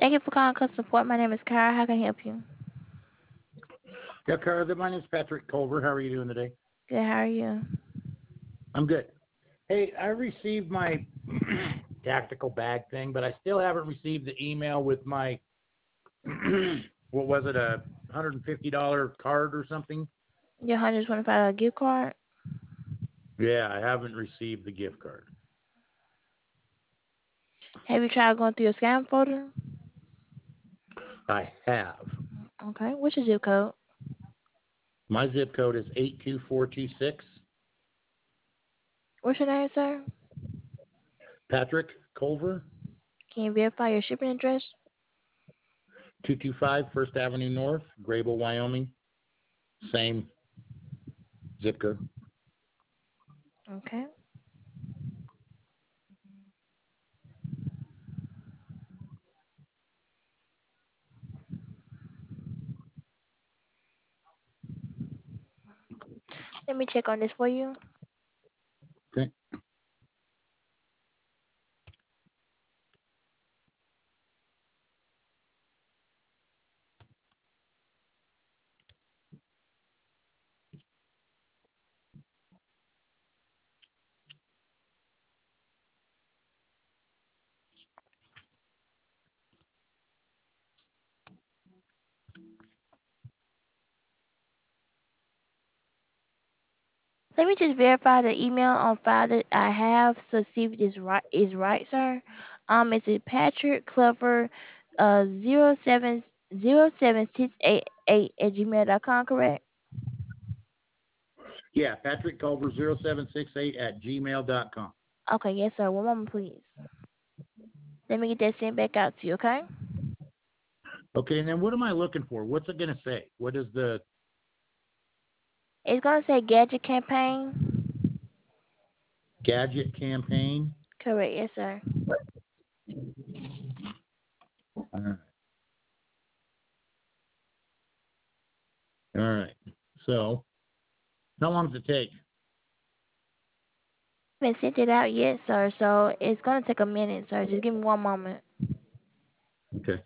Thank you for calling customer support. My name is Kara. How can I help you? Yeah, Carla, my name's Patrick Culver. How are you doing today? Good. How are you? I'm good. Hey, I received my tactical bag thing, but I still haven't received the email with my, what was it, a $150 card or something? Your $125 gift card. Yeah, I haven't received the gift card. Have you tried going through your scam folder? I have. Okay. What's your zip code? My zip code is 82426. What's your name, sir? Patrick Culver, Can you verify your shipping address? 225 First Avenue North, Grable, Wyoming. Same zip code. Okay. Let me check on this for you. Okay. Let me just verify the email on file that I have to see if it is right, sir. Is it Patrick Clever 0707688 at gmail.com, correct? Yeah, Patrick Culver 0768 at gmail.com. Okay, yes, sir. One moment, please. Let me get that sent back out to you, okay? Okay, and then what am I looking for? What's it going to say? What is the It's gonna say gadget campaign. gadget campaign? Correct, yes, sir. All right. All right. So, how long does it take? Haven't sent it out yet, sir. So it's gonna take a minute, sir. Just give me one moment. Okay.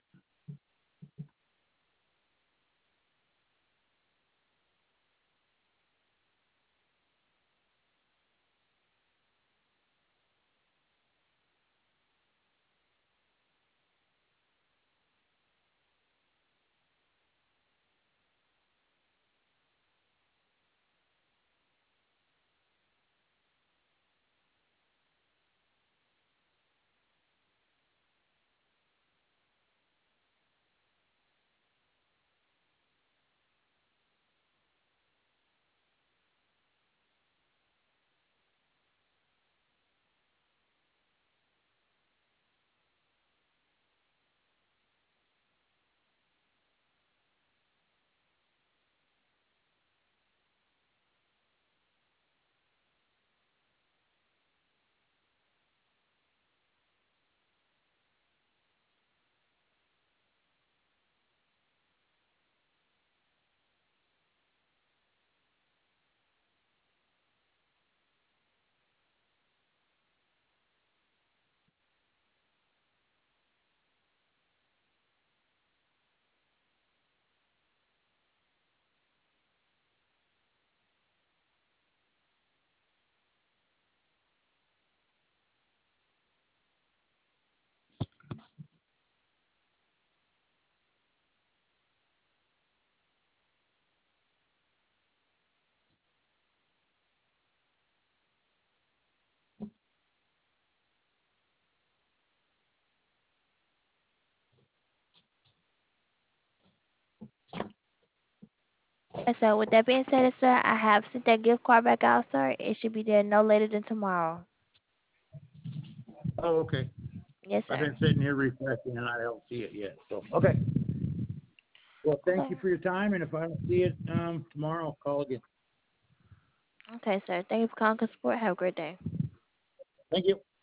And so with that being said, sir, I have sent that gift card back out, sir. It should be there no later than tomorrow. Oh, okay. Yes, I've sir. been sitting here refreshing and I don't see it yet. So, okay. Well, thank Okay. you for your time. And if I don't see it tomorrow, I'll call again. Okay, sir. Thank you for calling support. Have a great day. Thank you.